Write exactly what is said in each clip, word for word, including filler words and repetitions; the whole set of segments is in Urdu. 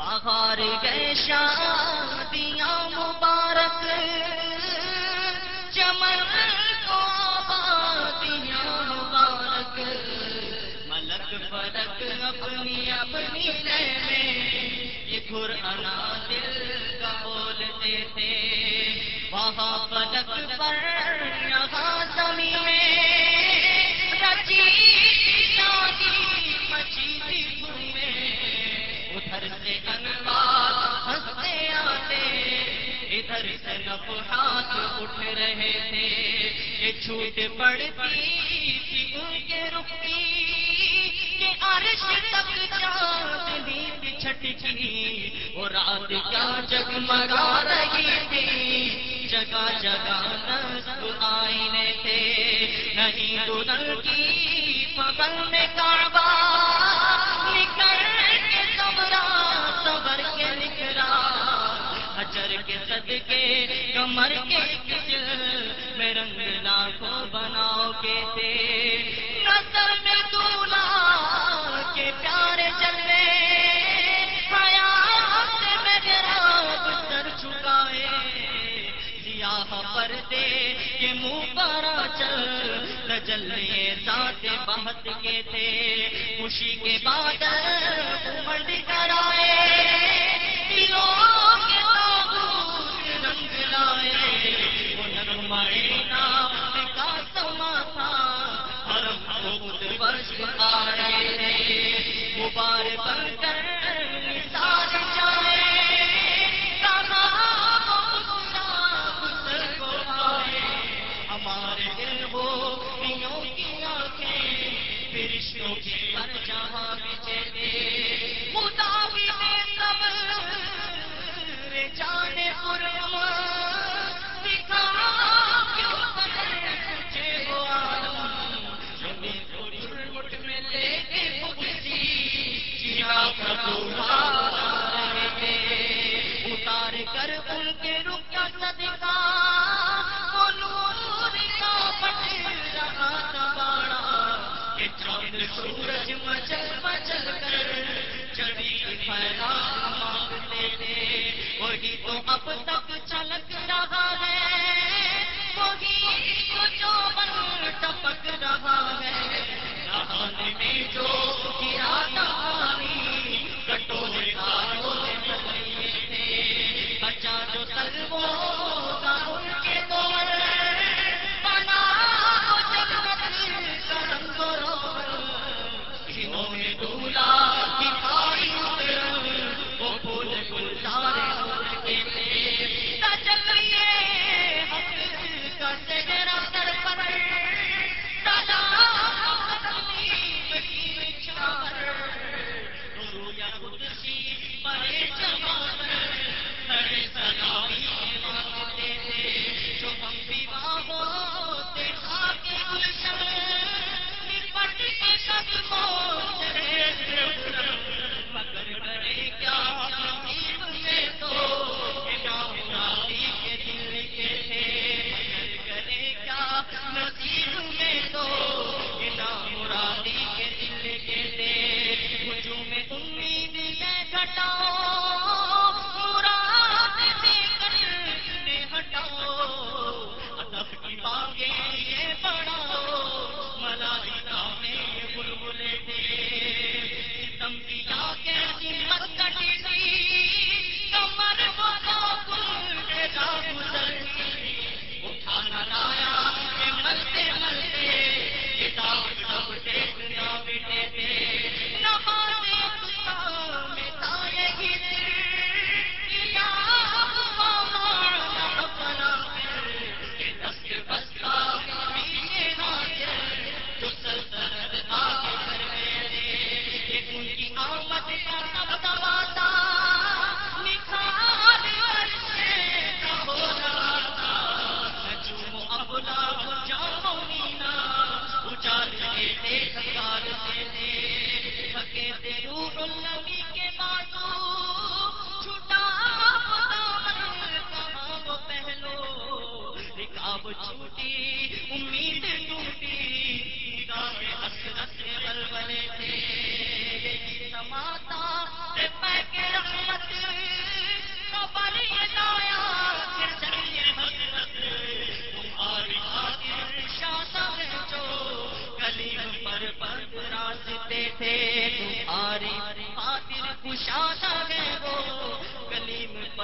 بہار گئے شادیاں مبارک چمن کو آبادیاں مبارک ملک فلک اپنی اپنی لہریں یہ قرآن دل کا بولتے تھے وہاں فلک پر یہاں زمین میں رچی شادی مچی تھی دھومیں ادھر سے انوار ہنستے آتے ادھر سے نفحات اٹھ رہے تھے یہ چھوٹ پڑتی تھی ان کے رخ کی کہ عرش تک چاندنی بچھٹ کی وہ رات کیا جگمگا رہی تھی جگہ جگہ نصب آئینے تھے نہیں دلہن کی بغل میں کعبہ نکل کے صبرا صبر کے نکلا حجر کے صدقے کمر کے کچل میں رنگ لاکھوں بناؤ کے تھے نظر میں دولہا کے پیارے جلوے حیات سے محراب سر جھکائے سیاہ پردے کے منہ پر چل تجلیے ذات بہت کے تھے خوشی کے بادل امڑ کر آئے دلوں کے تابوت رنگ لائے وہ نغمۂ نام کا سما تھا حرم کو خود برش آ رہے تھے غبار بن کر نثار جائے ہمارے دل وہ پیوں کی آنکھیں فرشتوں کی پر جہاں بچے تھے خدا بھی بے صبر جانے پرم دکھا کیوں تجھے وہ عالم زمین کو جھرمٹ میں لے کے پکسی چیرا کا دولہا رہے تھے اتار کر ان کے رخ کا صدقہ وہ نور کا پٹ رہا تھا باڑا کہ چاند سورج مچل مچل کر چڑی پھیلا مانگتے تھے وہی تو اب تک چھلک رہا ہے وہی تو جو بن ٹپک رہا ہے نہانے میں جو گرا پانی کٹورے داروں نے بنائے تھے بچا جو تلووں کا ان کے دور بنا وہ جنت کا رنگ و روغن جنہوں نے دھولا دکھائی اتر وہ پھول گلزار کے تھے تجلیے حق کا چہرہ سر پر ڈالا تکلیف کی چادر رویا قدسی پرے جوان کھڑے سلامی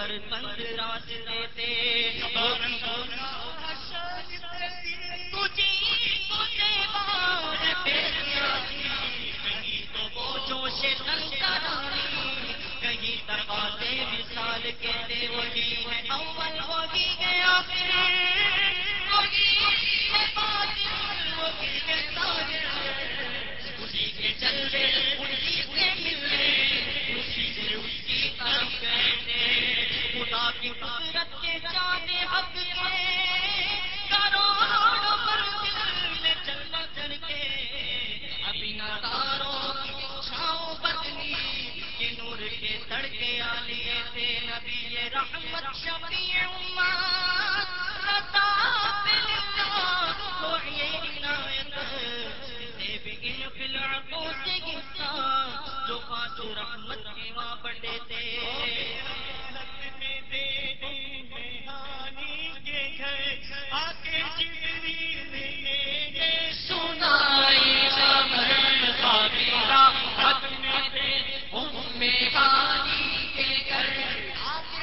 پر بند راستے تھے تجھے بار کہیں تو وہ جوش تنکرانی کہیں تقاضے مثال کہتے وہی ہے اول وہی ہے آخر وہی ہے باطن وہی ہے ظاہر اسی کے جلوے اسی سے ملنے اسی سے اس کی طرف کہتے خدا کی قدرت کے چاند حق کے کروڑوں پر دل میں چلنا چل کے ابھی نہ تاروں کی چھاؤں بدلی یہ نور کے تڑکے آلیے تھے نبی یہ رحمت شفیع امت لطاف للہ تو یہ عنایت سے بھی ان فلعقوں سے گسا جو خاص رحمت کے وہاں بڑھے تھے سنائی سمر خابیرہ حد میں دے میں پانی کے گھر آگے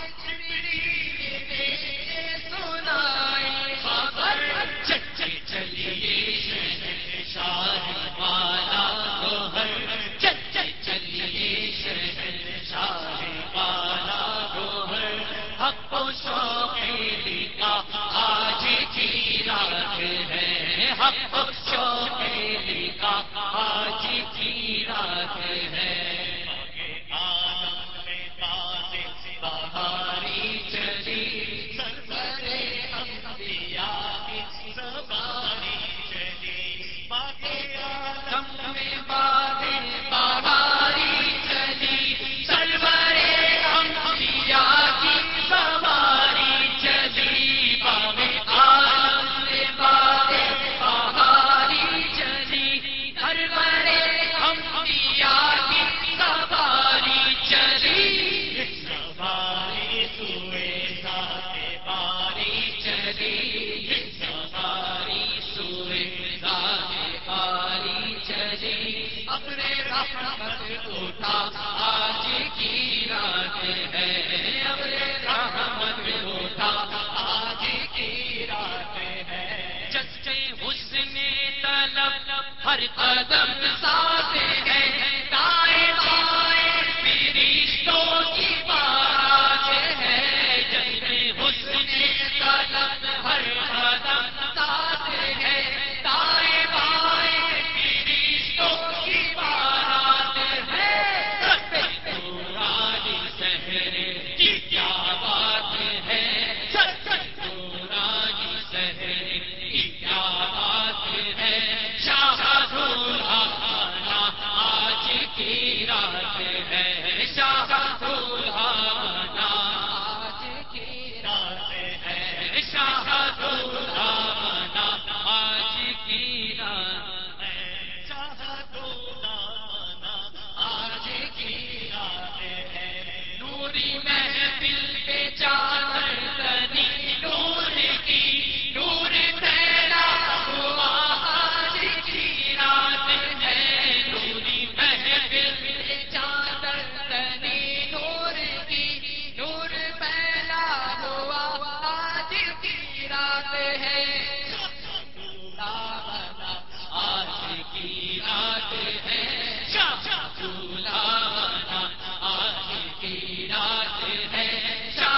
سنائی خبر چچے چلیے شاہ والا گوہر چچے چلیے شاہ والا گوہر حق و شوق کا آج کی رات ہے حق و شوق کا آج کی رات ہے بہاری چلی سرورے انبیاء کی سواری چلی کم میں بادیں بہاری چلی سرورے انبیاء کی سواری چلی باغ عالم میں بادیں بہاری چلی سرورے انبیاء کی سواری چلی اپنے رحمت اٹھا آج کی رات ہے اپنے رحمت اٹھا آج کی رات ہے چچے حسن طلب ہر قدم ساتھ ہے دائیں بائیں فرشتوں کی بارات ہے چچے حسن طلب ہر قدم ساتھ ہے دائیں بائیں فرشتوں کی بارات ہے پورانی شہر کی کیا بات ہے پورانی شہر کی کیا بات ہے شاہ دلہانا آج کی رات ہے شاہ دلہانا آج کی رات ہے شاہ دلہانا آج کی رات ہے شاہ دلہانا آج کی رات ہے نوری محفل پہ چادر تنی نور کی نور پھیلا ہوا آج کی رات ہے نوری محفل پہ چادر تنی نور کی نور پھیلا ہوا آج کی رات ہے آج کی رات ہے شاہ دلہانا آج کی رات ہے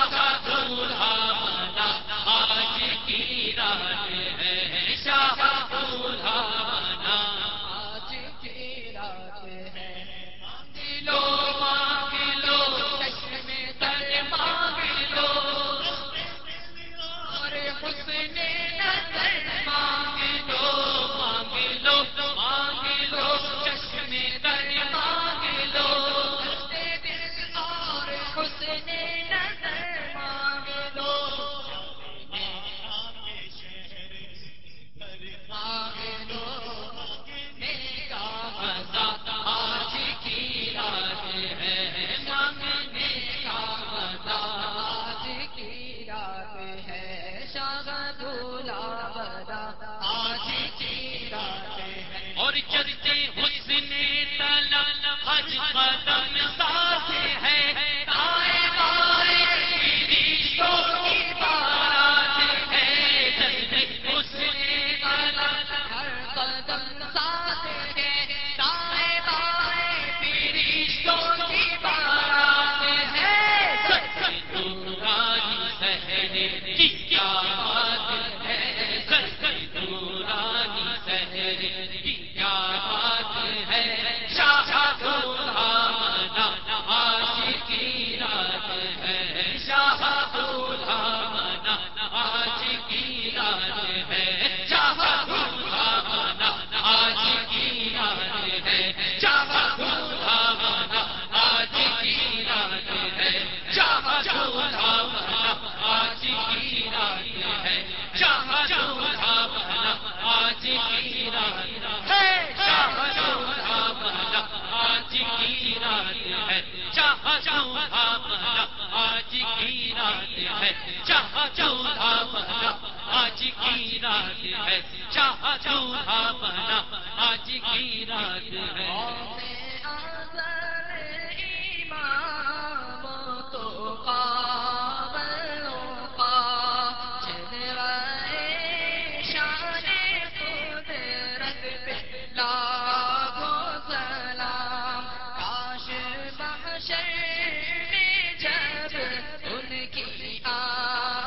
چودھا بنا آج کی رات ہے، چاہ چودھا بنا آج کی رات ہے، چاہ چودھا بنا آج کی رات ہے۔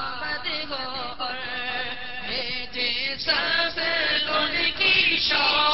شاہ